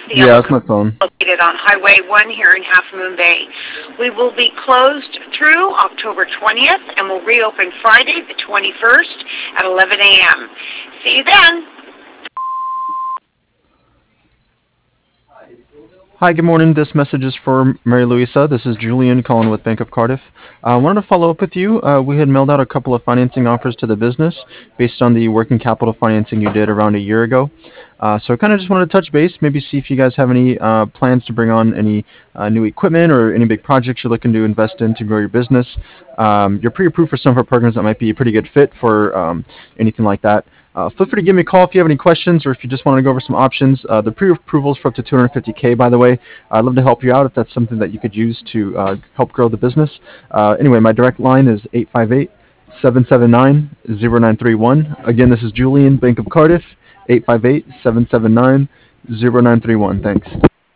The Yeah, Yellow that's Cove my phone. located on Highway 1 here in Half Moon Bay. We will be closed through October 20th and will reopen Friday the 21st at 11 a.m. See you then. Hi, good morning. This message is for Mary Louisa. This is Julian calling with Bank of Cardiff. I wanted to follow up with you. We had mailed out a couple of financing offers to the business based on the working capital financing you did around a year ago. So I kind of just wanted to touch base, maybe see if you guys have any plans to bring on any new equipment or any big projects you're looking to invest in to grow your business. You're pre-approved for some of our programs that might be a pretty good fit for anything like that. Feel free to give me a call if you have any questions or if you just want to go over some options. The pre-approvals for up to 250K, by the way. I'd love to help you out if that's something that you could use to help grow the business. Anyway, my direct line is 858-779-0931. Again, this is Julian, Bank of Cardiff, 858-779-0931. Thanks.